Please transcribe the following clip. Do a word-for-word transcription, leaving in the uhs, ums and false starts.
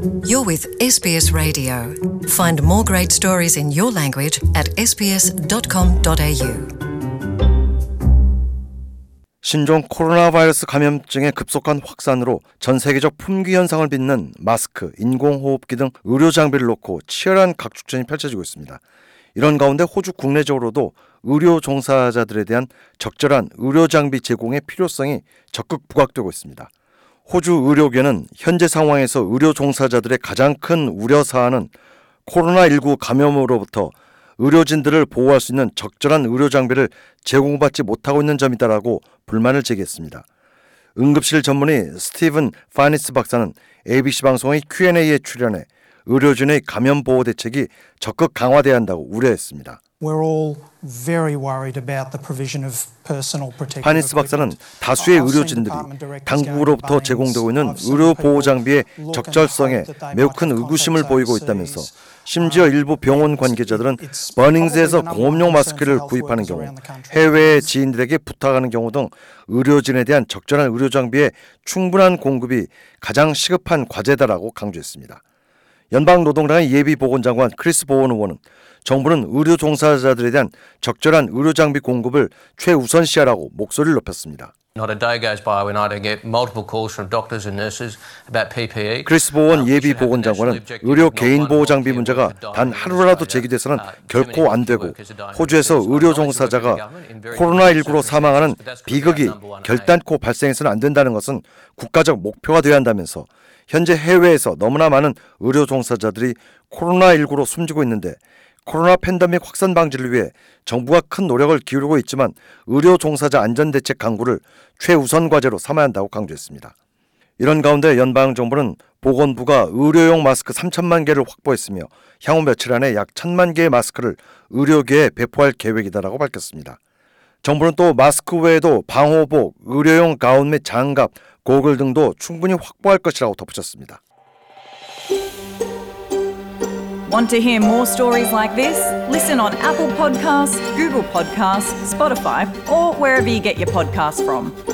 You're with 에스비에스 Radio. Find more great stories in your language at 에스비에스 dot com dot 에이유. 신종 코로나 바이러스 감염증의 급속한 확산으로 전 세계적 품귀 현상을 빚는 마스크, 인공호흡기 등 의료 장비를 놓고 치열한 각축전이 펼쳐지고 있습니다. 이런 가운데 호주 국내적으로도 의료 종사자들에 대한 적절한 의료 장비 제공의 필요성이 적극 부각되고 있습니다. 호주 의료계는 현재 상황에서 의료 종사자들의 가장 큰 우려사안은 코로나십구 감염으로부터 의료진들을 보호할 수 있는 적절한 의료 장비를 제공받지 못하고 있는 점이다라고 불만을 제기했습니다. 응급실 전문의 스티븐 파니스 박사는 에이비씨 방송의 큐 앤 에이에 출연해 의료진의 감염 보호 대책이 적극 강화돼야 한다고 우려했습니다. We're all very worried about the provision of personal protective 파니스 박사는 다수의 의료진들이 당국으로부터 제공되고 있는 의료 보호 장비의 적절성에 매우 큰 의구심을 보이고 있다면서 심지어 일부 병원 관계자들은 버닝스에서 공업용 마스크를 구입하는 경우 해외의 지인들에게 부탁하는 경우 등 의료진에 대한 적절한 의료 장비의 충분한 공급이 가장 시급한 과제다라고 강조했습니다. 연방노동당의 예비보건장관 크리스 보원 의원은 정부는 의료 종사자들에 대한 적절한 의료 장비 공급을 최우선시하라고 목소리를 높였습니다. Not a day goes by when I don't get multiple calls from doctors and nurses about 피피이. 크리스 보원 예비 보건장관은 의료 개인 보호 장비 문제가 단 하루라도 제기돼서는 결코 안 되고 호주에서 의료 종사자가 코로나십구로 사망하는 비극이 결단코 발생해서는 안 된다는 것은 국가적 목표가 되어야 한다면서 현재 해외에서 너무나 많은 의료 종사자들이 코로나십구로 숨지고 있는데 코로나 팬데믹 확산 방지를 위해 정부가 큰 노력을 기울이고 있지만 의료 종사자 안전대책 강구를 최우선 과제로 삼아야 한다고 강조했습니다. 이런 가운데 연방정부는 보건부가 의료용 마스크 삼천만 개를 확보했으며 향후 며칠 안에 약 천만 개의 마스크를 의료계에 배포할 계획이다라고 밝혔습니다. 정부는 또 마스크 외에도 방호복, 의료용 가운 및 장갑, 고글 등도 충분히 확보할 것이라고 덧붙였습니다. Want to hear more stories like this? Listen on Apple Podcasts, Google Podcasts, Spotify, or wherever you get your podcasts from.